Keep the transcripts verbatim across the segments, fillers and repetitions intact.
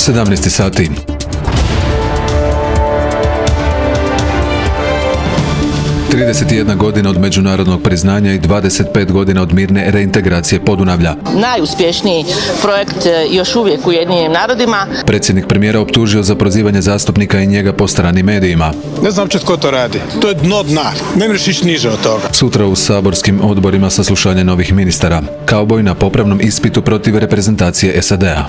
sedamnaest sati. trideset jedna godina od međunarodnog priznanja i dvadeset pet godina od mirne reintegracije Podunavlja. Najuspješniji projekt još uvijek u Ujedinjenim narodima. Predsjednik premijera optužio za prozivanje zastupnika i njega po stranim medijima. Ne znam uopće tko to radi. To je dno dna. Ne možeš ići niže od toga. Sutra u saborskim odborima saslušanje novih ministara. Kauboj na popravnom ispitu protiv reprezentacije S A D-a.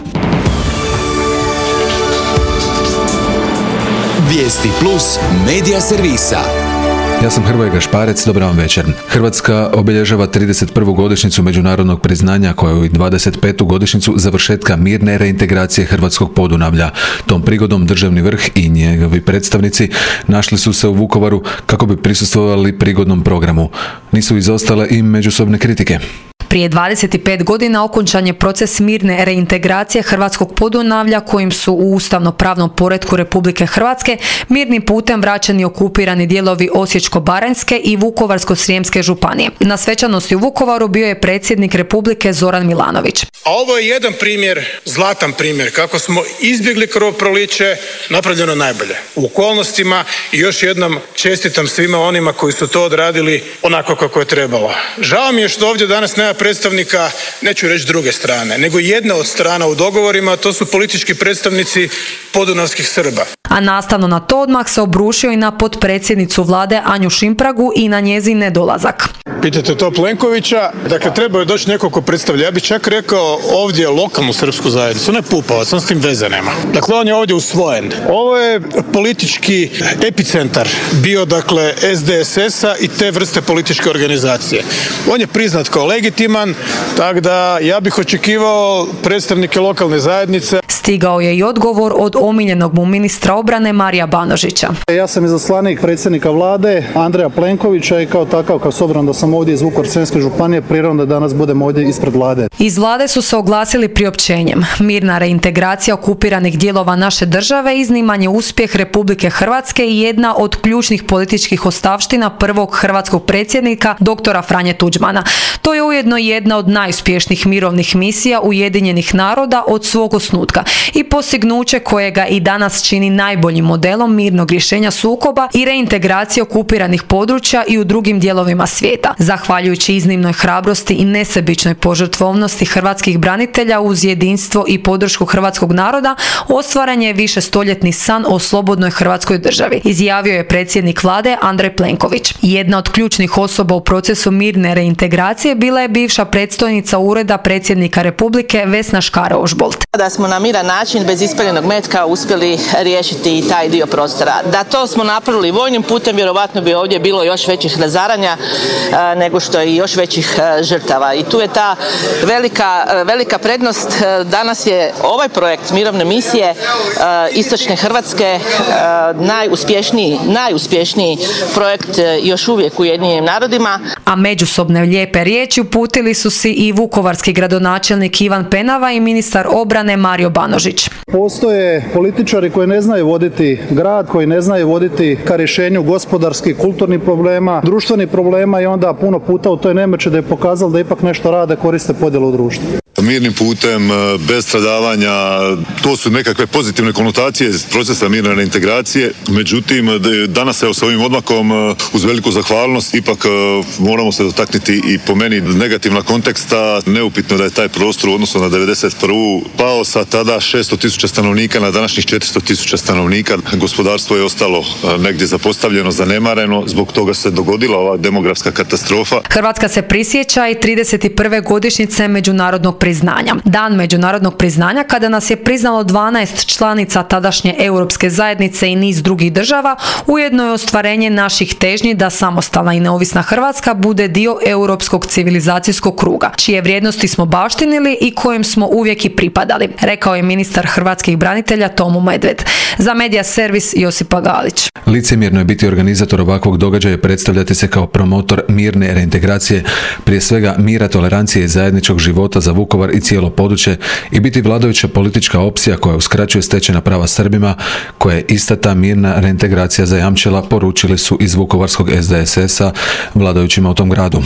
Vijesti plus medija servisa. Ja sam Hrvoje Gašparec, dobar vam večer. Hrvatska obilježava trideset prvu godišnjicu međunarodnog priznanja, koja i dvadeset petu godišnjicu završetka mirne reintegracije hrvatskog Podunavlja. Tom prigodom državni vrh i njegovi predstavnici našli su se u Vukovaru kako bi prisustvovali prigodnom programu. Nisu izostale i međusobne kritike. Prije dvadeset pet godina okončan je proces mirne reintegracije hrvatskog Podunavlja, kojim su u ustavno-pravnom poretku Republike Hrvatske mirnim putem vraćeni okupirani dijelovi Osječko-baranjske i Vukovarsko-srijemske županije. Na svečanosti u Vukovaru bio je predsjednik Republike Zoran Milanović. A ovo je jedan primjer, zlatan primjer, kako smo izbjegli krvoproliće, napravljeno najbolje u okolnostima, i još jednom čestitam svima onima koji su to odradili onako kako je trebalo. Žao mi je što ovdje danas nema predstavnika, neću reći druge strane, nego jedna od strana u dogovorima, to su politički predstavnici podunavskih Srba. A nastavno na to odmah se obrušio i na potpredsjednicu vlade Anju Šimpragu i na njezin nedolazak. Pitajte to Plenkovića, dakle trebao je doći neko ko predstavlja, ja bih čak rekao ovdje lokalnu srpsku zajednicu, ne Pupovac, on s tim veze nema. Dakle on je ovdje usvojen. Ovo je politički epicentar bio, dakle S D S S-a i te vrste političke organizacije. On je priznat kao legitiman, tako da ja bih očekivao predstavnike lokalne zajednice. Stigao je i odgovor od omiljenog mu ministra obrane Marija Banožića. Ja sam izaslanik predsjednika vlade Andreja Plenkovića i kao takav, kao s obzirom da sam ovdje iz Vukovarsko-srijemske županije, prirodno da danas budem ovdje ispred vlade. Iz vlade su se oglasili priopćenjem. Mirna reintegracija okupiranih dijelova naše države izniman je uspjeh Republike Hrvatske i jedna od ključnih političkih ostavština prvog hrvatskog predsjednika doktora Franje Tuđmana. To je ujedno jedna od najuspješnijih mirovnih misija Ujedinjenih naroda od svog osnutka i postignuće koje ga i danas čini najboljim modelom mirnog rješenja sukoba i reintegracije okupiranih područja i u drugim dijelovima svijeta. Zahvaljujući iznimnoj hrabrosti i nesebičnoj požrtvovnosti hrvatskih branitelja uz jedinstvo i podršku hrvatskog naroda, ostvaren je višestoljetni san o slobodnoj Hrvatskoj državi, izjavio je predsjednik vlade Andrej Plenković. Jedna od ključnih osoba u procesu mirne reintegracije bila je bivša predstojnica Ureda predsjednika Republike Vesna Škare-Ožbolt. Da smo na miran način, bez ispaljenog metka, uspjeli riješiti i taj dio prostora. Da to smo napravili vojnim putem, vjerovatno bi ovdje bilo još većih razaranja a, nego što je i još većih a, žrtava. I tu je ta velika, a, velika prednost. A, danas je ovaj projekt mirovne misije a, Istočne Hrvatske a, najuspješniji, najuspješniji projekt a, još uvijek u Ujedinjenim narodima. A međusobne lijepe riječi uputili su si i vukovarski gradonačelnik Ivan Penava i ministar obrane Mario Banožić. Postoje političari koji ne znaju voditi grad, koji ne znaju voditi ka rješenju gospodarskih, kulturnih problema, društvenih problema, i onda puno puta u toj nemoći da je pokazalo da ipak nešto rade, koriste podjelu u društvu. Mirnim putem, bez stradavanja, to su nekakve pozitivne konotacije iz procesa mirne reintegracije. Međutim, danas evo s ovim odmakom, uz veliku zahvalnost, ipak moramo se dotaknuti i po meni negativna konteksta. Neupitno da je taj prostor u odnosu na devedeset prvu pao sa tada šesto tisuća stanovnika na današnjih četiristo tisuća stanovnika. Gospodarstvo je ostalo negdje zapostavljeno, zanemareno, zbog toga se dogodila ova demografska katastrofa. Hrvatska se prisjeća i trideset prve godišnjice međunarodnog priznanja. Dan međunarodnog priznanja, kada nas je priznalo dvanaest članica tadašnje Europske zajednice i niz drugih država, ujedno je ostvarenje naših težnji da samostalna i neovisna Hrvatska bude dio europskog civilizacijskog kruga, čije vrijednosti smo baštinili i kojem smo uvijek i pripadali, rekao je ministar hrvatskih branitelja Tomo Medved. Za Medija servis Josipa Galić. Licemjerno je biti organizator ovakvog događaja i predstavljati se kao promotor mirne reintegracije, prije svega mira, tolerancije i zajedničkog života za Vukovar i cijelo područje, i biti vladajuća politička opcija koja uskraćuje stečena prava Srbima, koja je ista ta mirna reintegracija zajamčila, poručili su iz vukovarskog S D S S-a vladajućima u tom gradu.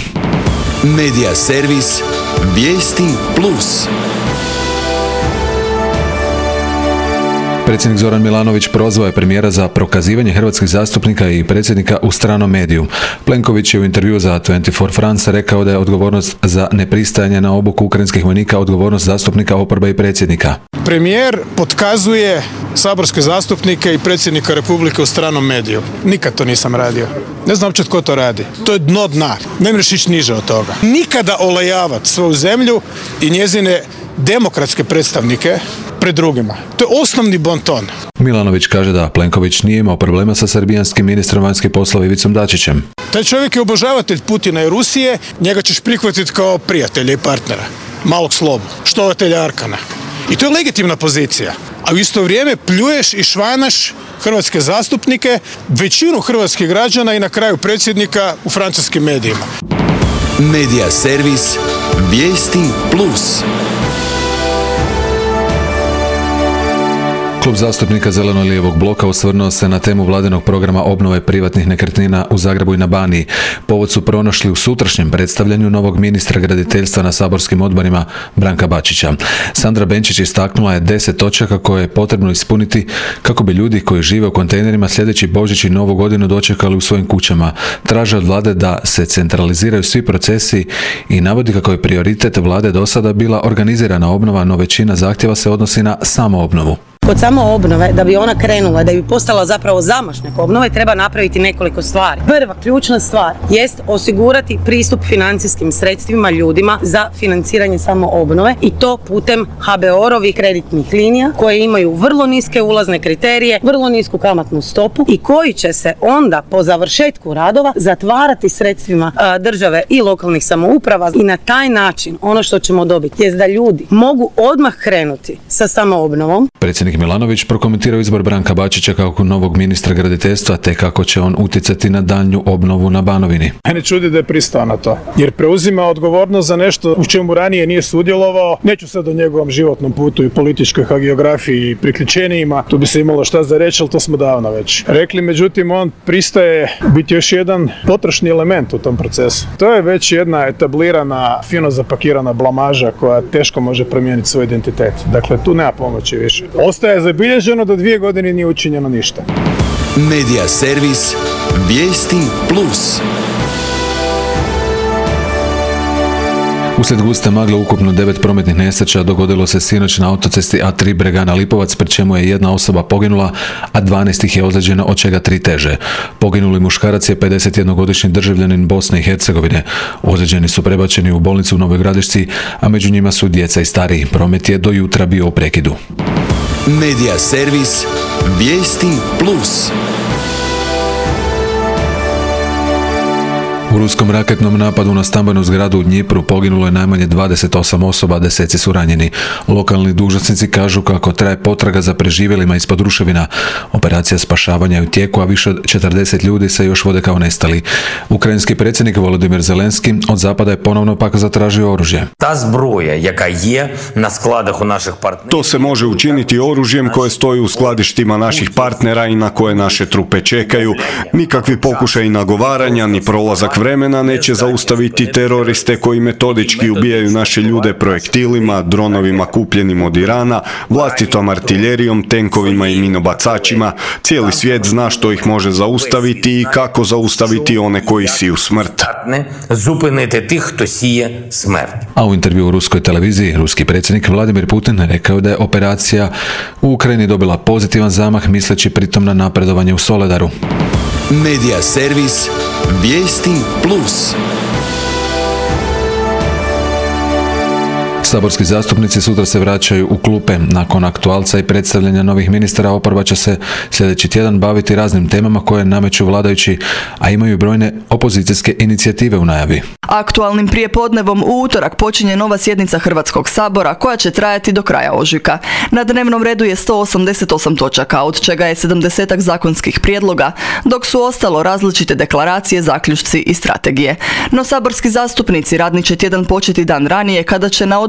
Medija servis Vijesti plus. Predsjednik Zoran Milanović prozvao je premijera za prokazivanje hrvatskih zastupnika i predsjednika u stranom mediju. Plenković je u intervjuu za dvadeset četiri France rekao da je odgovornost za nepristajanje na obuku ukrajinskih vojnika odgovornost zastupnika, oporbe i predsjednika. Premijer potkazuje saborske zastupnike i predsjednika Republike u stranom mediju. Nikad to nisam radio. Ne znam uopće tko to radi. To je dno dna. Ne možeš ići niže od toga. Nikada olajavati svoju zemlju i njezine demokratske predstavnike pred drugima. To je osnovni bonton. Milanović kaže da Plenković nije imao problema sa srbijanskim ministrom vanjskih poslova Ivicom Dačićem. Taj čovjek je obožavatelj Putina i Rusije, njega ćeš prihvatiti kao prijatelja i partnera. Malog slobu, štovatelja Arkana. I to je legitimna pozicija. A u isto vrijeme pljuješ i švanaš hrvatske zastupnike, većinu hrvatskih građana i na kraju predsjednika u francuskim medijima. Medija servis Vijesti plus. Klub zastupnika Zeleno-lijevog bloka osvrnuo se na temu vladinog programa obnove privatnih nekretnina u Zagrebu i na Baniji. Povod su pronašli u sutrašnjem predstavljanju novog ministra graditeljstva na saborskim odborima Branka Bačića. Sandra Benčić istaknula je deset točaka koje je potrebno ispuniti kako bi ljudi koji žive u kontejnerima sljedeći Božić i Novu godinu dočekali u svojim kućama. Traže od vlade da se centraliziraju svi procesi i navodi kako je prioritet vlade do sada bila organizirana obnova, no većina zahtjeva se odnosi na samoobnovu. Kod samoobnove, da bi ona krenula, da bi postala zapravo zamašnjak obnove, treba napraviti nekoliko stvari. Prva ključna stvar jest osigurati pristup financijskim sredstvima ljudima za financiranje samoobnove i to putem ha be o-ovih kreditnih linija koje imaju vrlo niske ulazne kriterije, vrlo nisku kamatnu stopu i koji će se onda po završetku radova zatvarati sredstvima a, države i lokalnih samouprava i na taj način ono što ćemo dobiti jest da ljudi mogu odmah krenuti sa samoobnovom. Predsjednik Milanović prokomentirao izbor Branka Bačića kao novog ministra graditeljstva te kako će on utjecati na daljnju obnovu na Banovini. Mene čudi da je pristao na to, jer preuzima odgovornost za nešto u čemu ranije nije sudjelovao. Neću sad o njegovom životnom putu i političkoj hagiografiji i priključenjima, tu bi se imalo šta za reći, ali to smo davno već rekli. Međutim, on pristaje biti još jedan potrošni element u tom procesu. To je već jedna etablirana, fino zapakirana blamaža koja teško može promijeniti svoj identitet. Dakle, tu nema pomoći više. Ostaje je zabilježeno da dvije godine nije učinjeno ništa. Medija servis Vijesti plus. Uslijed guste magle ukupno devet prometnih nesreća dogodilo se sinoć na autocesti A tri Bregana Lipovac, pri čemu je jedna osoba poginula, a dvanaest ih je ozlijeđeno, od čega tri teže. Poginuli muškarac je pedesetjednogodišnji državljanin Bosne i Hercegovine. Ozlijeđeni su prebačeni u bolnicu u Novoj Gradišci, a među njima su djeca i stariji. Promet je do jutra bio u prekidu. Medija servis Vijesti plus. U ruskom raketnom napadu na stambenu zgradu u Dnjipru poginulo je najmanje dvadeset osam osoba, deseci su ranjeni. Lokalni dužnosnici kažu kako traje potraga za preživjelima ispod ruševina. Operacija spašavanja je u tijeku, a više od četrdeset ljudi se još vode kao nestali. Ukrajinski predsjednik Volodymyr Zelenski od zapada je ponovno pak zatražio oružje. Ta zbroja, jaka je na skladах u naših partnera. To se može učiniti oružjem koje stoji u skladištima naših partnera i na koje naše trupe čekaju. Nikakvi pokušaj nagovaranja ni prolazak vremena neće zaustaviti teroriste koji metodički ubijaju naše ljude projektilima, dronovima kupljenim od Irana, vlastitom artiljerijom, tenkovima i minobacačima. Cijeli svijet zna što ih može zaustaviti i kako zaustaviti one koji siju smrt. Zupinite tih kto sije smrt. A u intervju u ruskoj televiziji ruski predsjednik Vladimir Putin rekao da je operacija u Ukrajini dobila pozitivan zamah, misleći pritom na napredovanje u Soledaru. Medija servis Vijesti plus. Saborski zastupnici sutra se vraćaju u klupe. Nakon aktualca i predstavljanja novih ministara, oporba će se sljedeći tjedan baviti raznim temama koje nameću vladajući, a imaju brojne opozicijske inicijative u najavi. Aktualnim prijepodnevom u utorak počinje nova sjednica Hrvatskog sabora koja će trajati do kraja ožujka. Na dnevnom redu je sto osamdeset osam točaka, od čega je sedamdesetak zakonskih prijedloga, dok su ostalo različite deklaracije, zaključci i strategije. No saborski zastupnici radni će tjedan početi dan ranije kada će na odboru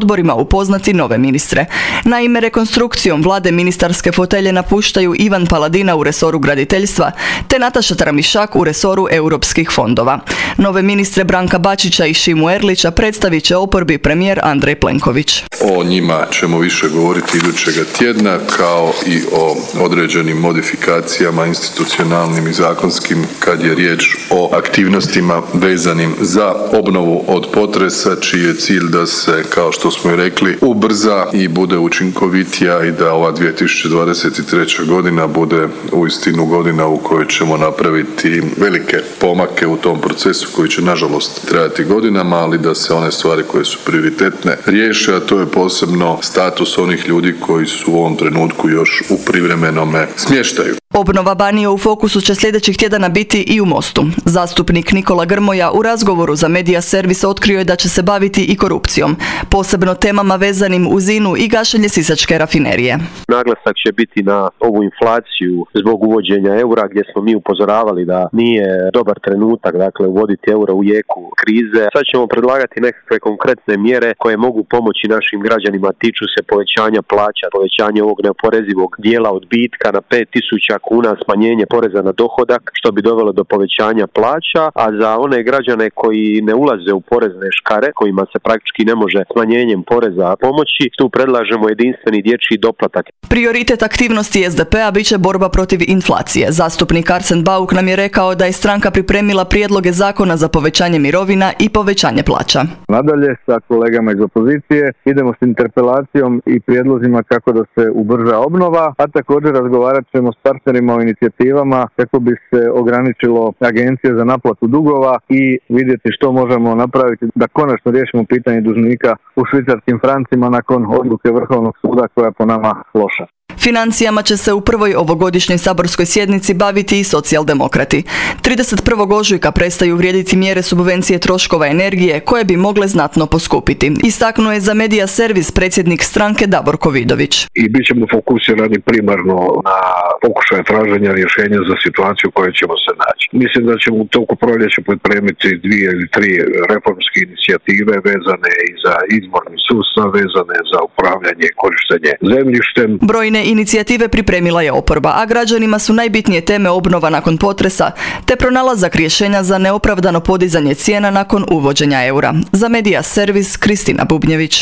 odborima upoznati nove ministre. Naime, rekonstrukcijom vlade ministarske fotelje napuštaju Ivan Paladina u resoru graditeljstva te Nataša Tramišak u resoru europskih fondova. Nove ministre Branka Bačića i Šimu Erlića predstavit će oporbi premijer Andrej Plenković. O njima ćemo više govoriti idućega tjedna, kao i o određenim modifikacijama institucionalnim i zakonskim kad je riječ o aktivnostima vezanim za obnovu od potresa, čiji je cilj da se, kao što smo i rekli, ubrza i bude učinkovitija i da ova dvije tisuće dvadeset treća godina bude uistinu godina u kojoj ćemo napraviti velike pomake u tom procesu koji će nažalost trajati godinama, ali da se one stvari koje su prioritetne riješe, a to je posebno status onih ljudi koji su u ovom trenutku još u privremenome smještaju. Obnova Banije u fokusu će sljedećih tjedana biti i u Mostu. Zastupnik Nikola Grmoja u razgovoru za Medija Servis otkrio je da će se baviti i korupcijom, posebno temama vezanim uz I N A-u i gašenje sisačke rafinerije. Naglasak će biti na ovu inflaciju zbog uvođenja eura, gdje smo mi upozoravali da nije dobar trenutak, dakle, uvoditi euro u jeku krize. Sad ćemo predlagati nekakve konkretne mjere koje mogu pomoći našim građanima, tiču se povećanja plaća, povećanja ovog neoporezivog dijela odbitka na pet tisuća kuna, smanjenje poreza na dohodak, što bi dovelo do povećanja plaća, a za one građane koji ne ulaze u porezne škare, kojima se praktički ne može smanjenjem poreza pomoći, tu predlažemo jedinstveni dječji doplatak. Prioritet aktivnosti S D P-a bit će borba protiv inflacije. Zastupnik Arsen Bauk nam je rekao da je stranka pripremila prijedloge zakona za povećanje mirovina i povećanje plaća. Nadalje, sa kolegama iz opozicije idemo s interpelacijom i prijedlozima kako da se ubrza obnova, a također razgovarat ćemo s partnerima o inicijativama kako bi se ograničilo agencije za naplatu dugova i vidjeti što možemo napraviti da konačno riješimo pitanje dužnika u švicarskim francima nakon odluke Vrhovnog suda koja je po nama loša. Financijama će se u prvoj ovogodišnjoj saborskoj sjednici baviti i socijaldemokrati. trideset prvog ožujka prestaju vrijediti mjere subvencije troškova energije koje bi mogle znatno poskupiti. Istaknuo je za Medija Servis predsjednik stranke Davorko Vidović. I bit ćemo fokusirani primarno na pokušaj traženja rješenja za situaciju u kojoj ćemo se naći. Mislim da ćemo u toku proljeća pripremiti dvije ili tri reformske inicijative vezane i za izborni sustav, vezane za upravljanje i korištenje zemljištem. Brojne inicijative pripremila je oporba, a građanima su najbitnije teme obnova nakon potresa, te pronalazak rješenja za neopravdano podizanje cijena nakon uvođenja eura. Za Medija Servis, Kristina Bubnjević.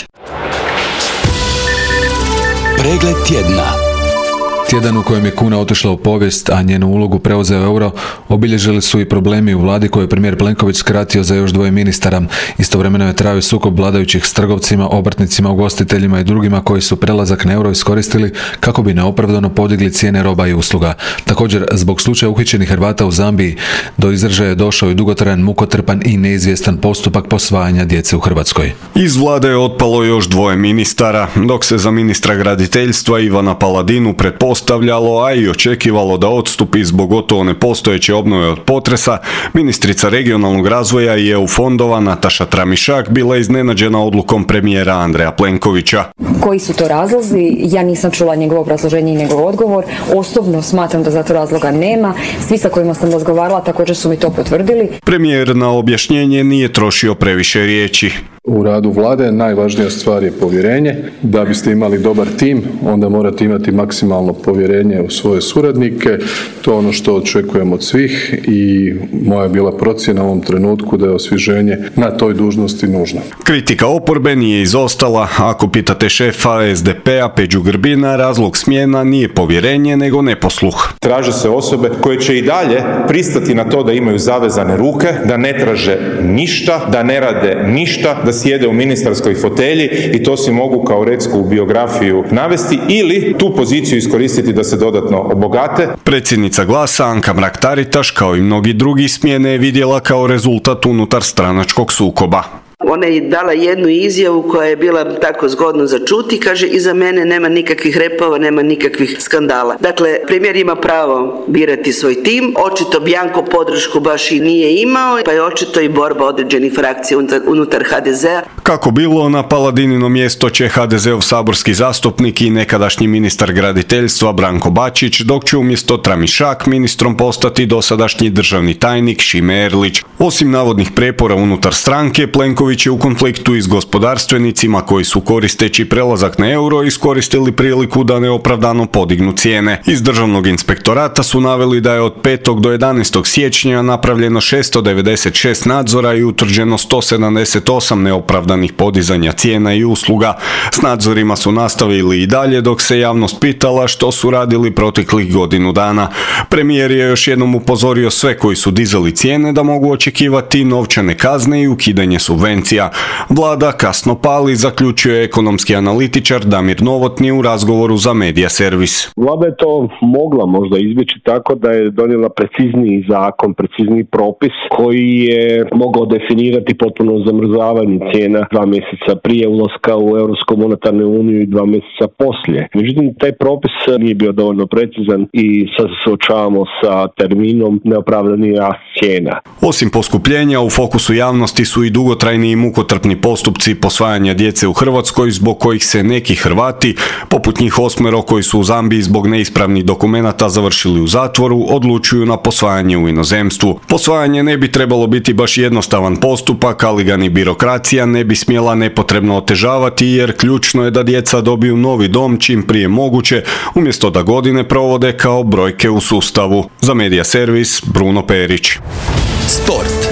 Pregled tjedna. Tjedan u kojem je kuna otišla u povijest, a njenu ulogu preuzeo euro, obilježili su i problemi u vladi koje je premijer Plenković skratio za još dvoje ministara. Istovremeno je trajao sukob vladajućih s trgovcima, obrtnicima, ugostiteljima i drugima koji su prelazak na euro iskoristili kako bi neopravdano podigli cijene roba i usluga. Također, zbog slučaja uhićenih Hrvata u Zambiji, do izražaja je došao i dugotrajan, mukotrpan i neizvjestan postupak posvajanja djece u Hrvatskoj. Iz vlade je otpalo još dvoje ministara, dok se za ministra graditeljstva Ivana Paladinu pretpostavljalo stavljalo, a i očekivalo da odstupi zbog gotovo nepostojeće obnove od potresa, ministrica regionalnog razvoja i E U fondova Nataša Tramišak bila iznenađena odlukom premijera Andreja Plenkovića. Koji su to razlozi? Ja nisam čula njegovo obrazloženje i njegov odgovor. Osobno smatram da za to razloga nema. Svi sa kojima sam razgovarala također su mi to potvrdili. Premijer na objašnjenje nije trošio previše riječi. U radu vlade najvažnija stvar je povjerenje. Da biste imali dobar tim, onda morate imati maksimalno povjerenje u svoje suradnike. To je ono što očekujem od svih i moja je bila procjena u ovom trenutku da je osvježenje na toj dužnosti nužno. Kritika oporbe nije izostala. Ako pitate šefa S D P-a Peđu Grbina, razlog smjena nije povjerenje nego neposluh. Traže se osobe koje će i dalje pristati na to da imaju zavezane ruke, da ne traže ništa, da ne rade ništa, da sjede u ministarskoj fotelji i to si mogu kao recku u biografiju navesti ili tu poziciju iskoristiti da se dodatno obogate. Predsjednica Glasa Anka Mrak-Taritaš kao i mnogi drugi smjene je vidjela kao rezultat unutar stranačkog sukoba. Ona je dala jednu izjavu koja je bila tako zgodno za čuti, kaže iza mene nema nikakvih repova, nema nikakvih skandala. Dakle, premijer ima pravo birati svoj tim, očito bjanko podršku baš i nije imao, pa je očito i borba određenih frakcija unutar, unutar H D Z-a. Kako bilo, na Paladinino mjesto će H D Z-ov saborski zastupnik i nekadašnji ministar graditeljstva Branko Bačić, dok će umjesto Tramišak ministrom postati dosadašnji državni tajnik Šime Erlić. Osim navodnih prepora unutar stranke, Plenković Plenković je u konfliktu i s gospodarstvenicima koji su koristeći prelazak na euro iskoristili priliku da neopravdano podignu cijene. Iz Državnog inspektorata su naveli da je od petog do jedanaestog siječnja napravljeno šesto devedeset šest nadzora i utvrđeno sto sedamdeset osam neopravdanih podizanja cijena i usluga. S nadzorima su nastavili i dalje dok se javnost pitala što su radili proteklih godinu dana. Premijer je još jednom upozorio sve koji su dizali cijene da mogu očekivati novčane kazne i ukidanje subvencija. Vlada kasno pali, zaključuje ekonomski analitičar Damir Novotni u razgovoru za Medija servis. Vlada je to mogla možda izbjeći tako da je donijela precizniji zakon, precizniji propis koji je mogao definirati potpuno zamrzavanje cijena dva mjeseca prije ulaska u Europsku monetarnu uniju i dva mjeseca poslije. Međutim, taj propis nije bio dovoljno precizan i sad se suočavamo sa terminom neopravdani rast cijena. Osim poskupljenja, u fokusu javnosti su i dugotrajni i mukotrpni postupci posvajanja djece u Hrvatskoj zbog kojih se neki Hrvati, poput njih osmero koji su u Zambiji zbog neispravnih dokumenata završili u zatvoru, odlučuju na posvajanje u inozemstvu. Posvajanje ne bi trebalo biti baš jednostavan postupak, ali ga ni birokracija ne bi smjela nepotrebno otežavati jer ključno je da djeca dobiju novi dom čim prije moguće, umjesto da godine provode kao brojke u sustavu. Za Medija servis, Bruno Perić. Sport.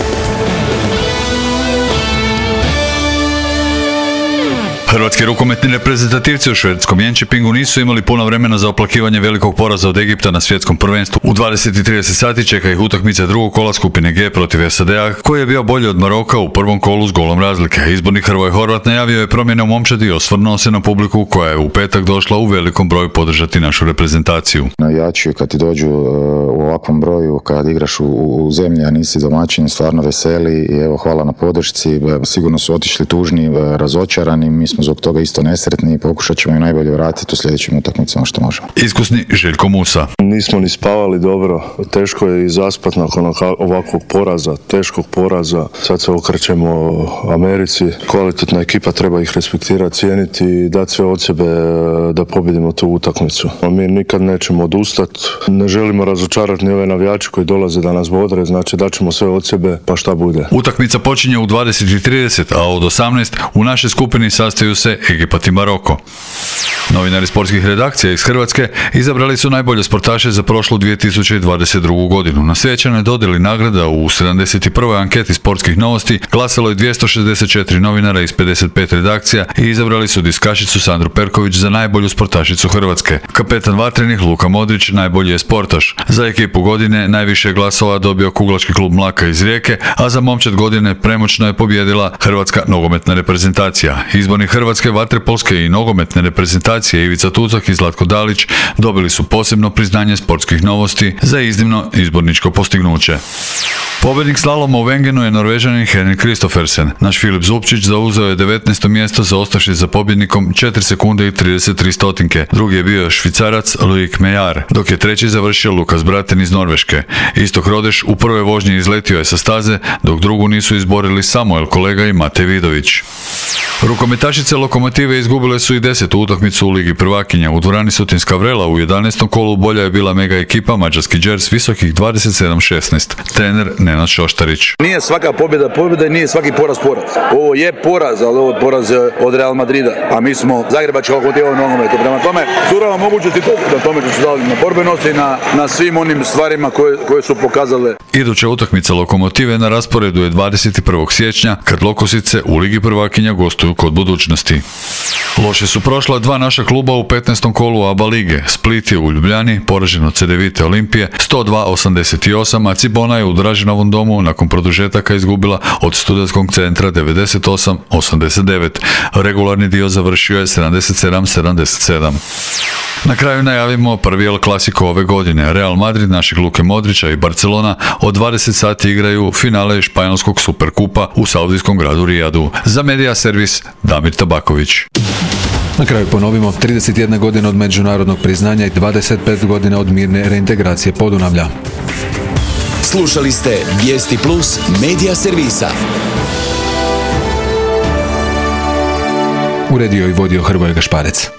Hrvatski rukometni reprezentativci u švedskom Jönköpingu nisu imali puno vremena za oplakivanje velikog poraza od Egipta na svjetskom prvenstvu. U dvadeset i trideset sati čeka ih utakmica drugog kola skupine G protiv S A D-a, koji je bio bolji od Maroka u prvom kolu s golom razlike. Izbornik Hrvoje Horvat najavio je promjene u momčadi i osvrnuo se na publiku koja je u petak došla u velikom broju podržati našu reprezentaciju. Navijači kad ti dođu u ovakvom broju, kad igraš u, u zemlji, a nisi domaćin, stvarno veseli i evo hvala na podršci. Sigurno su otišli tužni, razočarani, mi smo zbog toga isto nesretni i pokušat ćemo i najbolje vratiti u sljedećim utakmicama što možemo. Iskusni Željko Musa. Nismo ni spavali dobro, teško je i zaspat nakon ovakvog poraza, teškog poraza. Sad se okrećemo Americi, kvalitetna ekipa, treba ih respektirati, cijeniti i dati sve od sebe da pobjedimo tu utakmicu. Mi nikad nećemo odustati, ne želimo razočarati ni ove navijače koji dolaze da nas bodre, znači daćemo sve od sebe pa šta bude. Utakmica počinje u dvadeset i trideset, a od osamnaest u našoj skupini sastaju se Egipat i Maroko. Novinari sportskih redakcija iz Hrvatske izabrali su najbolje sportaše za prošlu dvije tisuće dvadeset drugu. godinu. Na svečanoj dodjeli nagrada u sedamdeset prvoj anketi sportskih novosti glasalo je dvjesto šezdeset četiri novinara iz pedeset pet redakcija i izabrali su diskašicu Sandru Perković za najbolju sportašicu Hrvatske. Kapetan vatrenih Luka Modrić najbolji je sportaš. Za ekipu godine najviše glasova dobio kuglački klub Mlaka iz Rijeke, a za momčad godine premoćno je pobjedila Hrvatska nogometna reprezentacija. Izbornik Hrvatske vaterpolske i nogometne reprezentacije Ivica Tucak i Zlatko Dalić dobili su posebno priznanje sportskih novosti za iznimno izborničko postignuće. Pobjednik slaloma u Wengenu je Norvežanin Henrik Kristoffersen. Naš Filip Zupčić zauzeo je devetnaesto mjesto zaostavši za pobjednikom četiri sekunde i trideset tri stotinke. Drugi je bio Švicarac Loic Meillard, dok je treći završio Lukas Braten iz Norveške. Istok Rodeš u prvoj vožnji izletio je sa staze, dok drugu nisu izborili Samuel Kolega i Matej Vidović. Rukometašice Lokomotive izgubile su i desetu utakmicu u Ligi prvakinja. U dvorani Sutinska Vrela u jedanaestom kolu bolja je bila mega ekipa mađarski Džers visokih dvadeset sedam šesnaest. Trener Nenad Šoštarić. Nije svaka pobjeda pobjeda i nije svaki poraz poraz. Ovo je poraz, ali ovo je poraz od Real Madrida, a mi smo Zagrebačka Lokomotiva u nogometu. Prema tome, surava mogućnosti na tome što su dali na borbenosti, na, na svim onim stvarima koje, koje su pokazale. Iduća utakmica Lokomotive na rasporedu je dvadeset prvog siječnja kad Lokosice u Ligi prvakinja gostuju kod Budućnosti. Loše su prošla dva naša kluba u petnaestom kolu A B A lige. Split je u Ljubljani poražen od Cedevite Olimpije sto dva osamdeset osam, a Cibona je u Draženovom domu nakon produžetaka izgubila od Studentskog centra devedeset osam osamdeset devet. Regularni dio završio je sedamdeset sedam sedamdeset sedam. Na kraju najavimo prvi El Clasico ove godine. Real Madrid našeg Luke Modrića i Barcelona od dvadeset sati igraju finale španjolskog superkupa u saudijskom gradu Rijadu. Za Medija servis Damir Tabaković. Na kraju ponovimo, trideset jedna godina od međunarodnog priznanja i dvadeset pet godina od mirne reintegracije Podunavlja. Slušali ste Vijesti Plus Medija servisa. Uredio i vodio Hrvoje Gašparec.